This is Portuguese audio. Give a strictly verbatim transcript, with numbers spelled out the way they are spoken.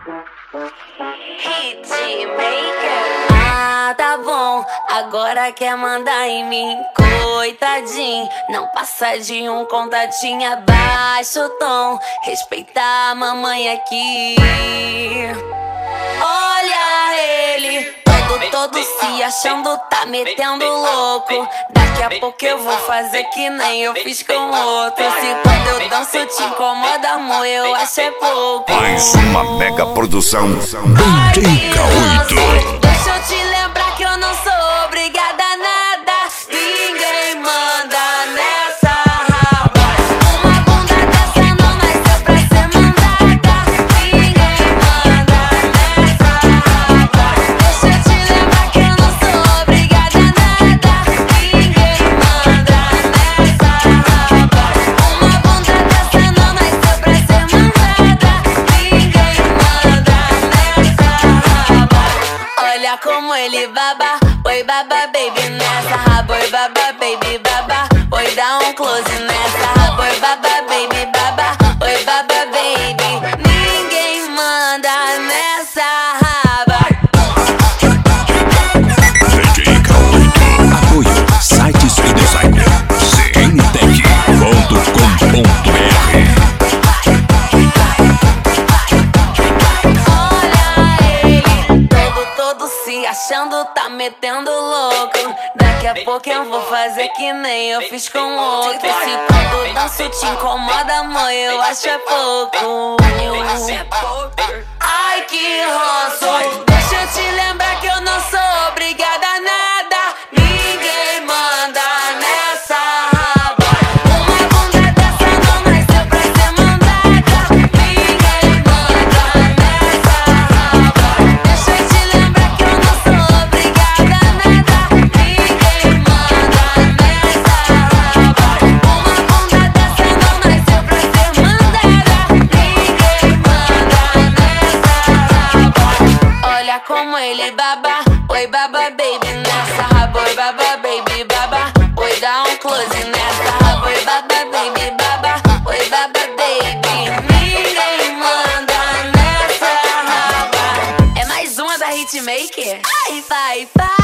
Hitmaker. Ah, tá bom, agora quer mandar em mim. Coitadinho, não passa de um contatinho abaixo o tom. Respeitar a mamãe aqui. Olha ele, todo, todo se achando, tá metendo louco. Daqui a pouco eu vou fazer que nem eu fiz com outro. Se quando eu danço te incomoda, amor, eu acho é pouco. Mais uma mega produção D J K oito. Deixa eu te lembrar que eu não sou obrigada a nada. Ninguém manda nessa raba. Uma bunda dessa não nasceu pra ser mandada. Ninguém manda nessa raba. Deixa eu te lembrar que eu não sou obrigada a nada. Ninguém manda nessa raba. Uma bunda dessa não nasceu pra ser mandada. Ninguém manda nessa raba. Olha como ele baba. Oi baba baby nessa raba. Oi baba baby baba. Oi dá um close nessa raba. Oi baba baby baba. Oi baba baby. Ninguém manda nessa raba. D J K oito. Apoio sites e designer c n tech ponto com ponto b r. Se achando, tá metendo louco. Daqui a pouco eu vou fazer que nem eu fiz com outro. Se quando eu danço te incomoda, amor, eu acho é pouco. Ai, que ranço. Deixa eu te lembrar que eu não sou obrigada a nada. Ninguém manda nessa raba. Uma bunda dessa não nasceu pra ser mandada. Ninguém manda nessa raba. Deixa eu te lembrar que eu não sou obrigada a nada. Ninguém manda nessa raba. Uma bunda dessa não nasceu pra ser mandada. Ninguém manda nessa raba. Olha como ele baba. Oi baba baby nessa raba. Oi baba baby baba. Oi dá um close nessa raba. Oi baba baby baba. Oi baba baby. Ninguém manda nessa raba. É mais uma da Hitmaker. Ai, vai, vai.